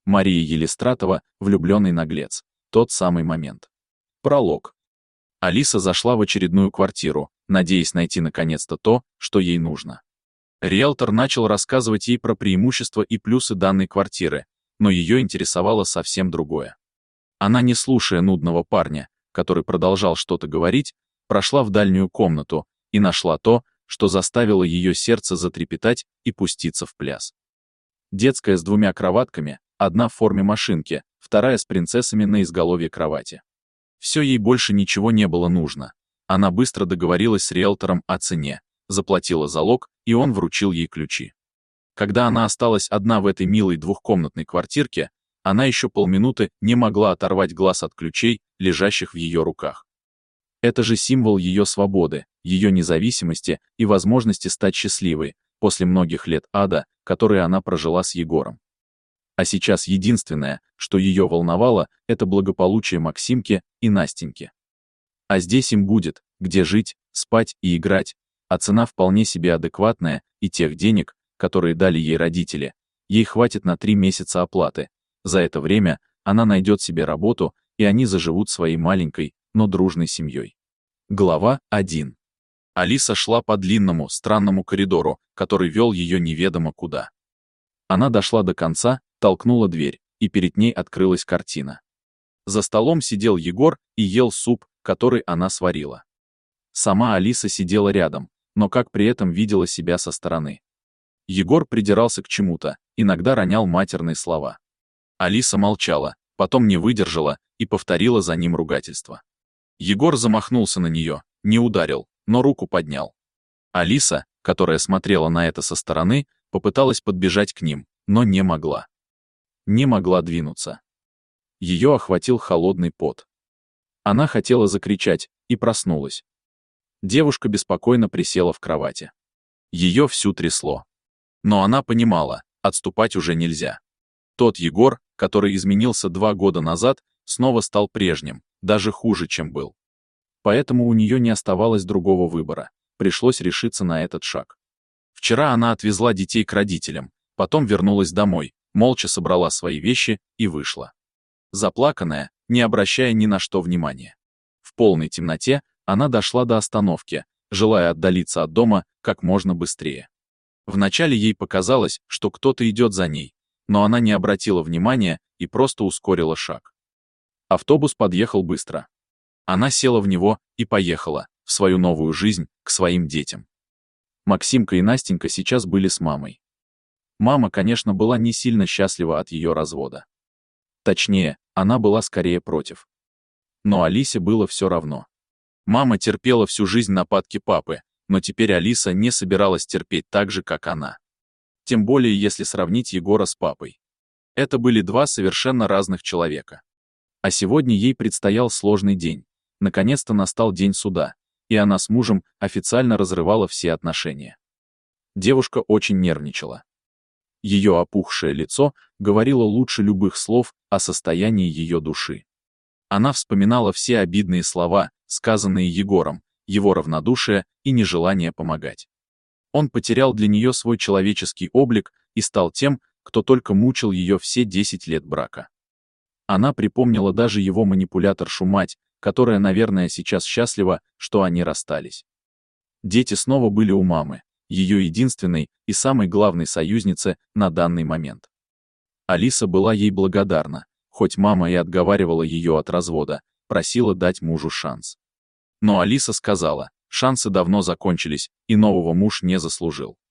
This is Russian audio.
Мария Елистратова, влюбленный наглец. Тот самый момент. Пролог. Алиса зашла в очередную квартиру, надеясь найти наконец-то то, что ей нужно. Риэлтор начал рассказывать ей про преимущества и плюсы данной квартиры, но ее интересовало совсем другое. Она, не слушая нудного парня, который продолжал что-то говорить, прошла в дальнюю комнату и нашла то, что заставило ее сердце затрепетать и пуститься в пляс. Детская с 2 кроватками, одна в форме машинки, вторая с принцессами на изголовье кровати. Все, ей больше ничего не было нужно. Она быстро договорилась с риэлтором о цене, заплатила залог, и он вручил ей ключи. Когда она осталась одна в этой милой двухкомнатной квартирке, она еще полминуты не могла оторвать глаз от ключей, лежащих в ее руках. Это же символ ее свободы, ее независимости и возможности стать счастливой после многих лет ада, которые она прожила с Егором. А сейчас единственное, что ее волновало, это благополучие Максимки и Настеньки. А здесь им будет, где жить, спать и играть, а цена вполне себе адекватная, и тех денег, которые дали ей родители, ей хватит на 3 месяца оплаты. За это время она найдет себе работу, и они заживут своей маленькой, но дружной семьей. Глава 1. Алиса шла по длинному, странному коридору, который вел ее неведомо куда. Она дошла до конца, толкнула дверь, и перед ней открылась картина. За столом сидел Егор и ел суп, который она сварила. Сама Алиса сидела рядом, но как при этом видела себя со стороны. Егор придирался к чему-то, иногда ронял матерные слова. Алиса молчала, потом не выдержала и повторила за ним ругательство. Егор замахнулся на нее, не ударил, но руку поднял. Алиса, которая смотрела на это со стороны, попыталась подбежать к ним, но не могла. Не могла двинуться. Ее охватил холодный пот. Она хотела закричать и проснулась. Девушка беспокойно присела в кровати. Ее всю трясло. Но она понимала, отступать уже нельзя. Тот Егор, который изменился 2 года назад, снова стал прежним, даже хуже, чем был. Поэтому у нее не оставалось другого выбора, пришлось решиться на этот шаг. Вчера она отвезла детей к родителям, потом вернулась домой, молча собрала свои вещи и вышла. Заплаканная, не обращая ни на что внимания. В полной темноте она дошла до остановки, желая отдалиться от дома как можно быстрее. Вначале ей показалось, что кто-то идет за ней, но она не обратила внимания и просто ускорила шаг. Автобус подъехал быстро. Она села в него и поехала в свою новую жизнь, к своим детям. Максимка и Настенька сейчас были с мамой. Мама, конечно, была не сильно счастлива от ее развода. Точнее, она была скорее против. Но Алисе было все равно. Мама терпела всю жизнь нападки папы, но теперь Алиса не собиралась терпеть так же, как она. Тем более, если сравнить Егора с папой. Это были 2 совершенно разных человека. А сегодня ей предстоял сложный день. Наконец-то настал день суда, и она с мужем официально разрывала все отношения. Девушка очень нервничала. Ее опухшее лицо говорило лучше любых слов о состоянии ее души. Она вспоминала все обидные слова, сказанные Егором, его равнодушие и нежелание помогать. Он потерял для нее свой человеческий облик и стал тем, кто только мучил ее все 10 лет брака. Она припомнила даже его манипуляторшу мать, которая, наверное, сейчас счастлива, что они расстались. Дети снова были у мамы, ее единственной и самой главной союзницы на данный момент. Алиса была ей благодарна, хоть мама и отговаривала ее от развода, просила дать мужу шанс. Но Алиса сказала, шансы давно закончились, и нового муж не заслужил.